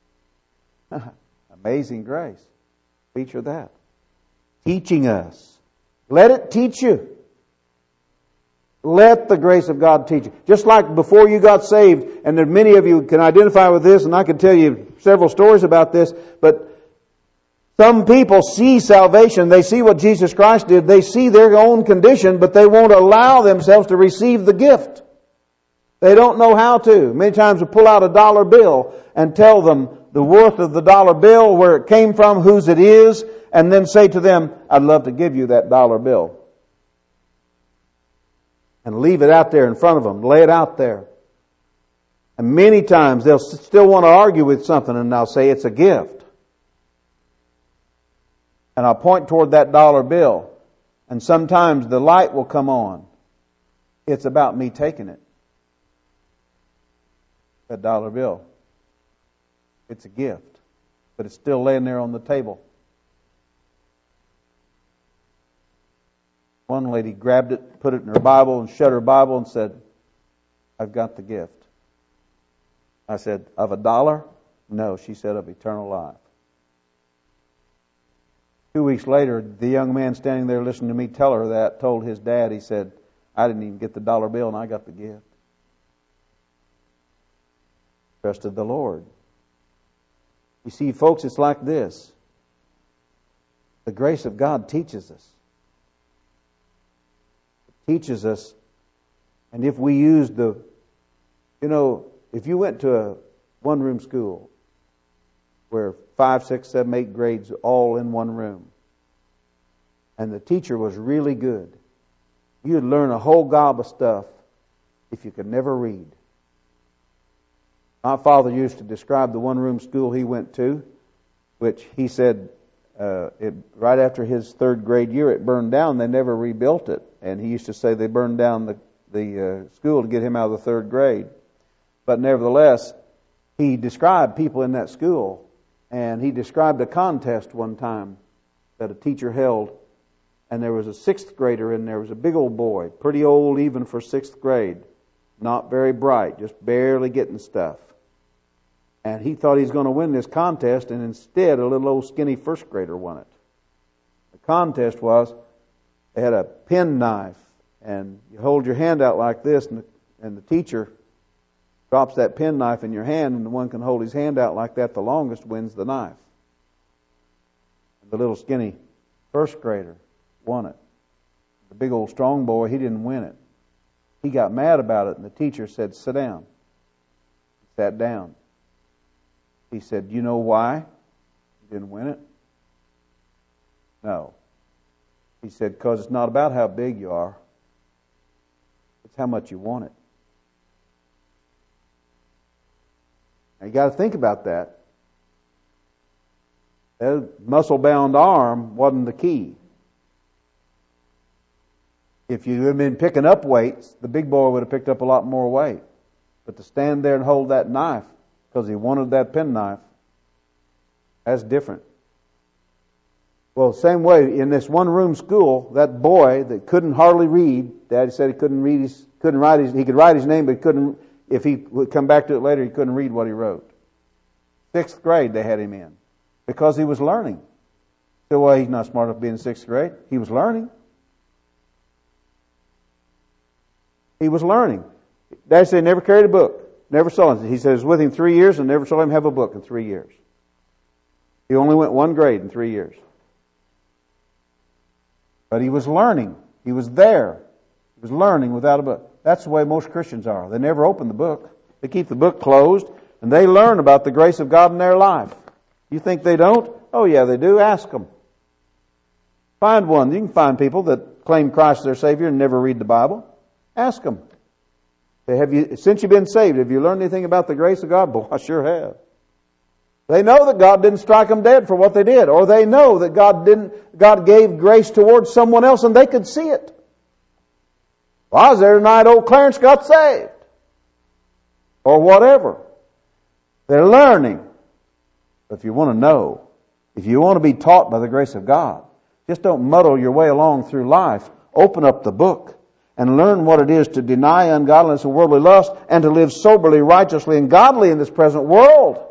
Amazing grace. Feature that. Teaching us. Let it teach you. Let the grace of God teach you. Just like before you got saved, and there many of you can identify with this, and I can tell you several stories about this, but some people see salvation, they see what Jesus Christ did, they see their own condition, but they won't allow themselves to receive the gift. They don't know how to. Many times we pull out a dollar bill and tell them the worth of the dollar bill, where it came from, whose it is, and then say to them, I'd love to give you that dollar bill. And leave it out there in front of them. Lay it out there. And many times they'll still want to argue with something, and I'll say it's a gift. And I'll point toward that dollar bill. And sometimes the light will come on. It's about me taking it. That dollar bill. It's a gift. But it's still laying there on the table. One lady grabbed it, put it in her Bible, and shut her Bible and said, I've got the gift. I said, of $1? No, she said, of eternal life. 2 weeks later, the young man standing there listening to me tell her that told his dad, he said, I didn't even get the dollar bill and I got the gift. Trusted the Lord. You see, folks, it's like this. The grace of God teaches us. It teaches us, and if we use if you went to a one-room school where 5, 6, 7, 8 grades all in one room, and the teacher was really good, you'd learn a whole gob of stuff if you could never read. My father used to describe the one-room school he went to, which he said right after his 3rd grade year it burned down. They never rebuilt it. And he used to say they burned down the school to get him out of the 3rd grade. But nevertheless, he described people in that school. And he described a contest one time that a teacher held. And there was a 6th grader in there. It was a big old boy, pretty old even for 6th grade. Not very bright, just barely getting stuff. And he thought he was going to win this contest, and instead a little old skinny 1st grader won it. The contest was, they had a pen knife, and you hold your hand out like this, and the teacher drops that pen knife in your hand, and the one can hold his hand out like that the longest wins the knife. And the little skinny 1st grader won it. The big old strong boy, he didn't win it. He got mad about it, and the teacher said, sit down. He sat down. He said, you know why you didn't win it? No. He said, because it's not about how big you are. It's how much you want it. Now you got to think about that. That muscle-bound arm wasn't the key. If you had been picking up weights, the big boy would have picked up a lot more weight. But to stand there and hold that knife because he wanted that penknife, that's different. Well, same way, in this one-room school, that boy that couldn't hardly read, Daddy said he he could write his name, but couldn't, if he would come back to it later, he couldn't read what he wrote. 6th grade they had him in, because he was learning. So, well, he's not smart enough to be in 6th grade. He was learning. He was learning. Daddy said he never carried a book. Never saw him. He said it was with him 3 years and never saw him have a book in 3 years. He only went 1 grade in 3 years. But he was learning. He was there. He was learning without a book. That's the way most Christians are. They never open the book. They keep the book closed and they learn about the grace of God in their life. You think they don't? Oh yeah, they do. Ask them. Find one. You can find people that claim Christ as their Savior and never read the Bible. Ask them. Since you've been saved, have you learned anything about the grace of God? Boy, I sure have. They know that God didn't strike them dead for what they did, or they know that God gave grace towards someone else and they could see it. Well, I was there tonight, old Clarence got saved. Or whatever. They're learning. But if you want to know, if you want to be taught by the grace of God, just don't muddle your way along through life. Open up the book and learn what it is to deny ungodliness and worldly lust and to live soberly, righteously, and godly in this present world.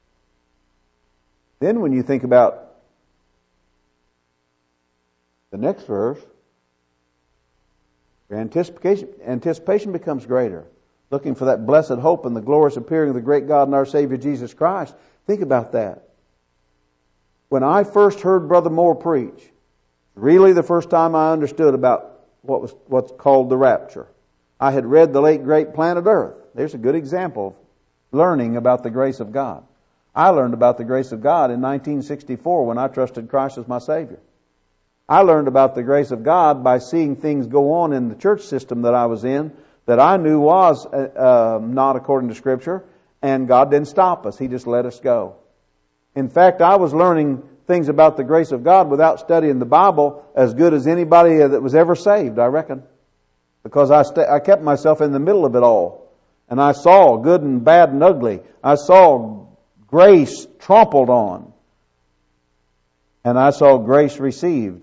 Then when you think about the next verse, Your anticipation becomes greater. Looking for that blessed hope and the glorious appearing of the great God and our Savior Jesus Christ. Think about that. When I first heard Brother Moore preach, really the first time I understood about what's called the rapture. I had read the late great Planet Earth. There's a good example of learning about the grace of God. I learned about the grace of God in 1964 when I trusted Christ as my Savior. I learned about the grace of God by seeing things go on in the church system that I was in that I knew was not according to Scripture, and God didn't stop us. He just let us go. In fact, I was learning things about the grace of God without studying the Bible as good as anybody that was ever saved, I reckon. Because I kept myself in the middle of it all. And I saw good and bad and ugly. I saw grace trampled on. And I saw grace received.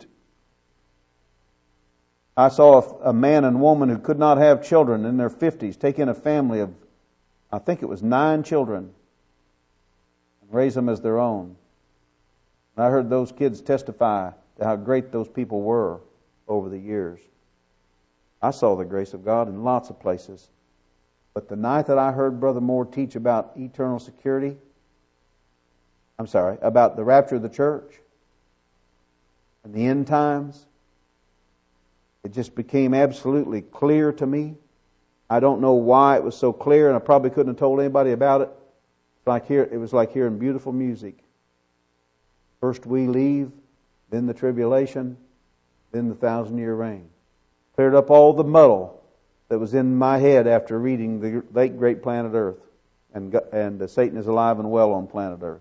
I saw a man and woman who could not have children in their 50s take in a family of, I think it was 9 children, and raise them as their own. And I heard those kids testify to how great those people were over the years. I saw the grace of God in lots of places. But the night that I heard Brother Moore teach about eternal security, about the rapture of the church and the end times, it just became absolutely clear to me. I don't know why it was so clear, and I probably couldn't have told anybody about it. It was like hearing beautiful music. First we leave, then the tribulation, then the 1,000-year reign. Cleared up all the muddle that was in my head after reading the late great Planet Earth and Satan is alive and well on planet Earth.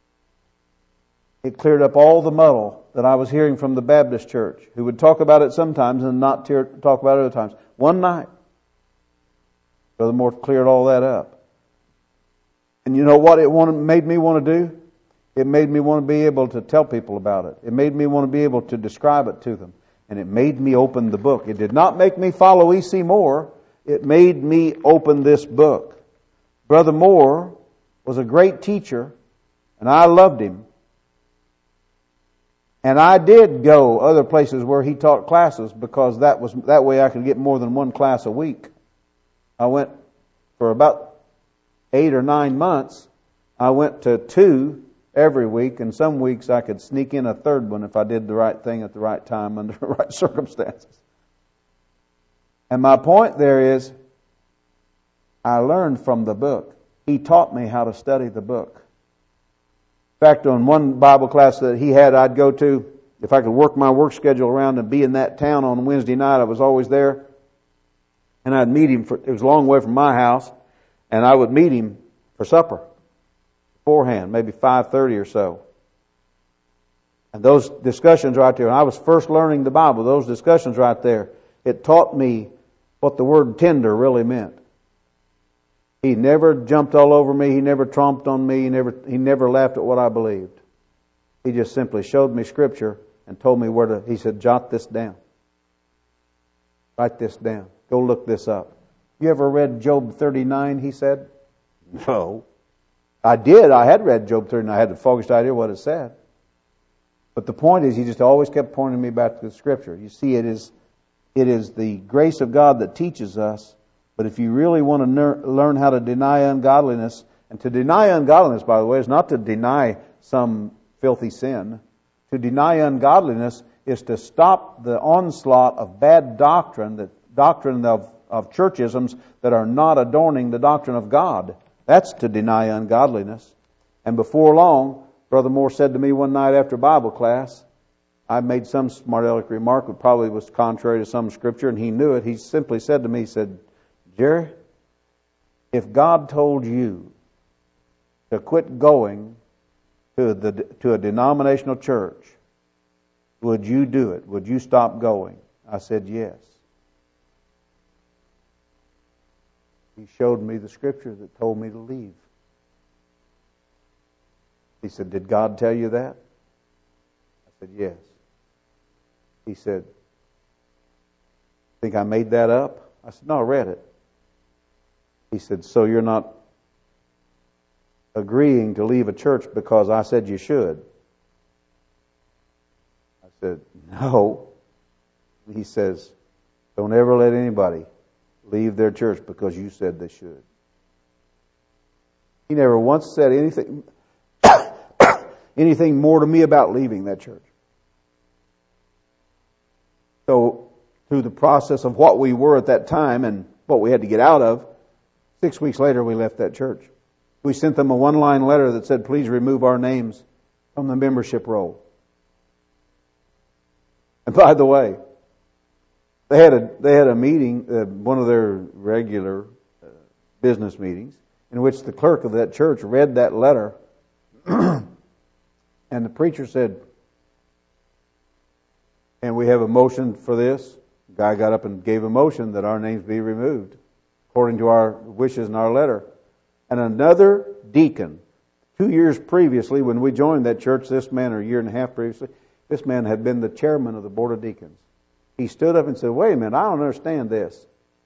It cleared up all the muddle that I was hearing from the Baptist church, who would talk about it sometimes and not talk about it other times. One night, Brother Moore cleared all that up. And you know what it made me want to do? It made me want to be able to tell people about it. It made me want to be able to describe it to them. And it made me open the book. It did not make me follow E.C. Moore. It made me open this book. Brother Moore was a great teacher, and I loved him. And I did go other places where he taught classes because that way I could get more than one class a week. I went for about 8 or 9 months. I went to 2 every week, and some weeks I could sneak in a third one if I did the right thing at the right time under the right circumstances. And my point there is, I learned from the book. He taught me how to study the book. In fact, on one Bible class that he had I'd go to, if I could work my work schedule around and be in that town on Wednesday night, I was always there. And I'd meet him it was a long way from my house, and I would meet him for supper beforehand, maybe 5:30 or so. And those discussions right there, when I was first learning the Bible, those discussions right there, it taught me what the word tender really meant. He never jumped all over me. He never tromped on me. He never laughed at what I believed. He just simply showed me Scripture and told me he said, jot this down. Write this down. Go look this up. You ever read Job 39, he said? No. I did. I had read Job 39. I had the foggiest idea what it said. But the point is, he just always kept pointing me back to the Scripture. You see, it is the grace of God that teaches us. But if you really want to learn how to deny ungodliness, and to deny ungodliness, by the way, is not to deny some filthy sin. To deny ungodliness is to stop the onslaught of bad doctrine, the doctrine of churchisms that are not adorning the doctrine of God. That's to deny ungodliness. And before long, Brother Moore said to me one night after Bible class, I made some smart aleck remark that probably was contrary to some Scripture, and he knew it. He simply said to me, he said, Jerry, if God told you to quit going to a denominational church, would you do it? Would you stop going? I said, yes. He showed me the Scripture that told me to leave. He said, did God tell you that? I said, yes. He said, think I made that up? I said, no, I read it. He said, so you're not agreeing to leave a church because I said you should? I said, no. He says, Don't ever let anybody leave their church because you said they should. He never once said anything more to me about leaving that church. So, through the process of what we were at that time and what we had to get out of, 6 weeks later we left that church. We sent them a one-line letter that said, please remove our names from the membership roll. And by the way, they had a meeting, one of their regular business meetings, in which the clerk of that church read that letter, and the preacher said, and we have a motion for this. The guy got up and gave a motion that our names be removed, according to our wishes in our letter. And another deacon, 2 years previously, when we joined that church, this man, or a year and a half previously, this man had been the chairman of the board of deacons. He stood up and said, wait a minute, I don't understand this.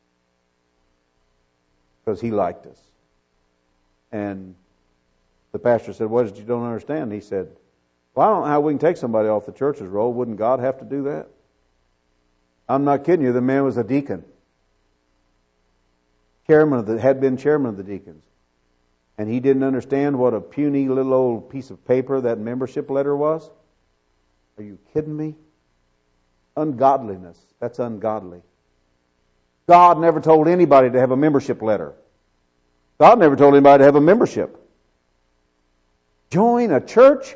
Because he liked us. And the pastor said, what is it you don't understand? He said, well, I don't know how we can take somebody off the church's roll. Wouldn't God have to do that? I'm not kidding you. The man was a deacon. Had been chairman of the deacons. And he didn't understand what a puny little old piece of paper that membership letter was? Are you kidding me? Ungodliness. That's ungodly. God never told anybody to have a membership letter. God never told anybody to have a membership. Join a church?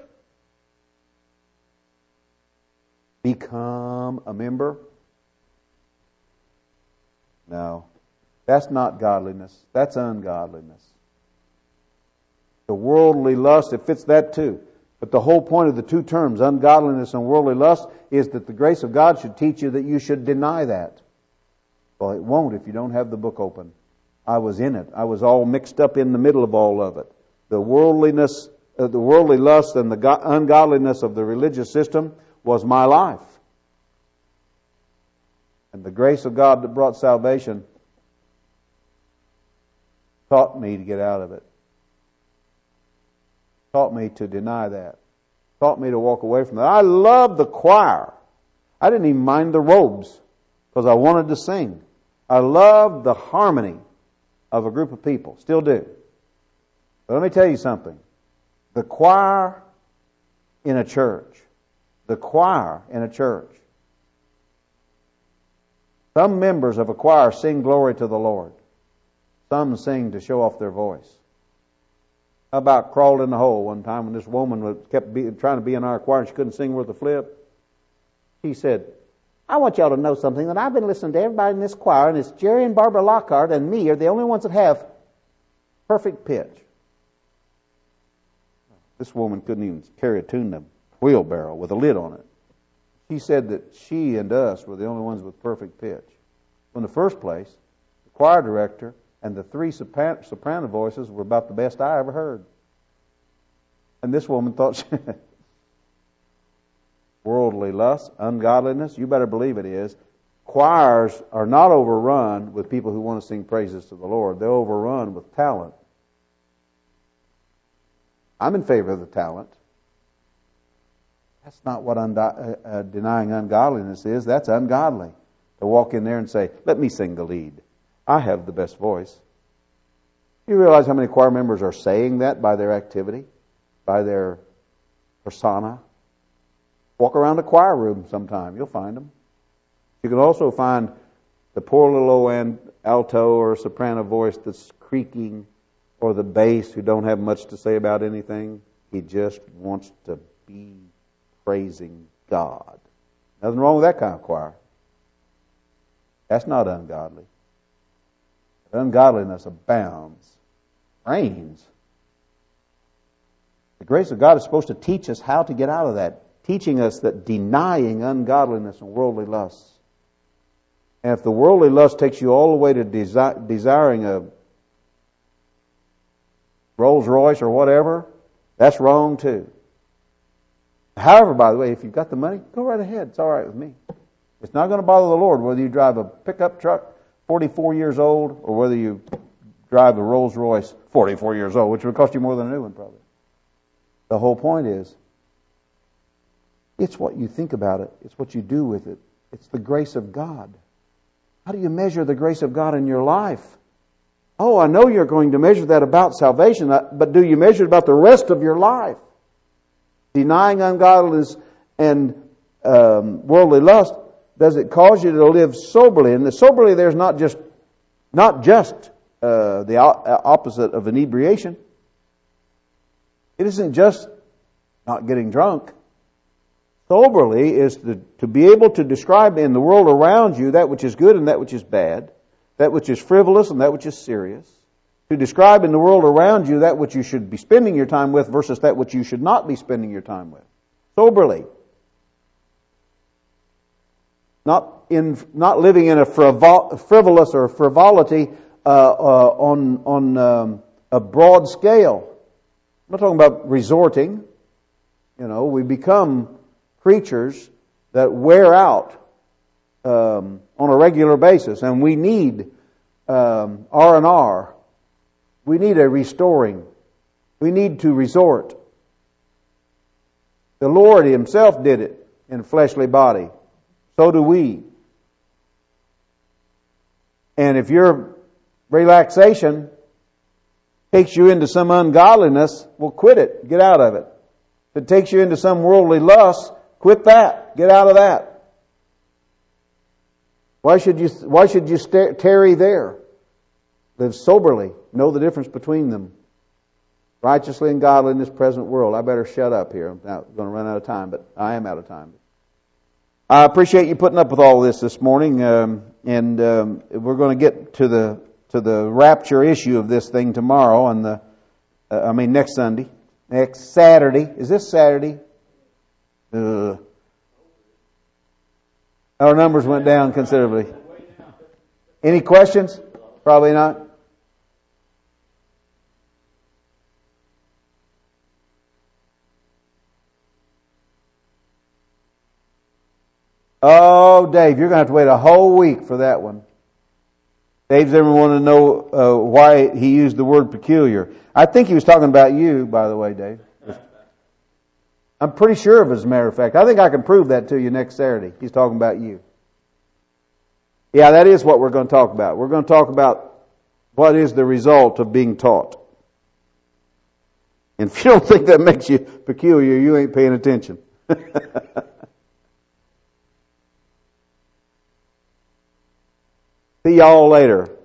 Become a member? No. That's not godliness. That's ungodliness. The worldly lust, it fits that too. But the whole point of the two terms, ungodliness and worldly lust, is that the grace of God should teach you that you should deny that. Well, it won't if you don't have the book open. I was in it. I was all mixed up in the middle of all of it. The worldly lust and the ungodliness of the religious system was my life. And the grace of God that brought salvation taught me to get out of it. Taught me to deny that. Taught me to walk away from that. I loved the choir. I didn't even mind the robes because I wanted to sing. I loved the harmony of a group of people. Still do. But let me tell you something. The choir in a church. The choir in a church. Some members of a choir sing glory to the Lord. Some sing to show off their voice. How about crawled in the hole one time when this woman kept trying to be in our choir and she couldn't sing worth a flip? She said, I want y'all to know something, that I've been listening to everybody in this choir, and it's Jerry and Barbara Lockhart and me are the only ones that have perfect pitch. This woman couldn't even carry a tune wheelbarrow with a lid on it. She said that she and us were the only ones with perfect pitch. In the first place, the choir director and the three soprano voices were about the best I ever heard. And this woman thought worldly lust, ungodliness, you better believe it is. Choirs are not overrun with people who want to sing praises to the Lord. They're overrun with talent. I'm in favor of the talent. That's not what denying ungodliness is. That's ungodly. To walk in there and say, let me sing the lead. I have the best voice. You realize how many choir members are saying that by their activity, by their persona? Walk around a choir room sometime. You'll find them. You can also find the poor little old alto or soprano voice that's creaking, or the bass who don't have much to say about anything. He just wants to be praising God. Nothing wrong with that kind of choir. That's not ungodly. Ungodliness abounds, reigns. The grace of God is supposed to teach us how to get out of that, teaching us that denying ungodliness and worldly lusts. And if the worldly lust takes you all the way to desiring a Rolls Royce or whatever, that's wrong too. However, by the way, if you've got the money, go right ahead. It's all right with me. It's not going to bother the Lord whether you drive a pickup truck 44 years old or whether you drive a Rolls Royce 44 years old, which would cost you more than a new one probably. The whole point is, it's what you think about it. It's what you do with it. It's the grace of God. How do you measure the grace of God in your life? Oh, I know you're going to measure that about salvation, but do you measure it about the rest of your life? Denying ungodliness and worldly lust, does it cause you to live soberly? And the soberly there's not just the opposite of inebriation. It isn't just not getting drunk. Soberly is to be able to describe in the world around you that which is good and that which is bad, that which is frivolous and that which is serious. To describe in the world around you that which you should be spending your time with versus that which you should not be spending your time with. Soberly. Not living in a frivolous or frivolity on a broad scale. I'm not talking about resorting. We become creatures that wear out on a regular basis, and we need R&R. We need a restoring. We need to resort. The Lord Himself did it in a fleshly body. So do we. And if your relaxation takes you into some ungodliness, well, quit it. Get out of it. If it takes you into some worldly lust, quit that. Get out of that. Why should you tarry there? Live soberly. Know the difference between them. Righteously and godly in this present world. I better shut up here. I'm now going to run out of time, but I am out of time. I appreciate you putting up with all this morning, and we're going to get to the rapture issue of this thing tomorrow on next Sunday. Next Saturday. Is this Saturday? Our numbers went down considerably. Any questions? Probably not. Oh, Dave, you're going to have to wait a whole week for that one. Dave's ever wanted to know why he used the word peculiar. I think he was talking about you, by the way, Dave. I'm pretty sure of it, as a matter of fact. I think I can prove that to you next Saturday. He's talking about you. Yeah, that is what we're going to talk about. We're going to talk about what is the result of being taught. And if you don't think that makes you peculiar, you ain't paying attention. See y'all later.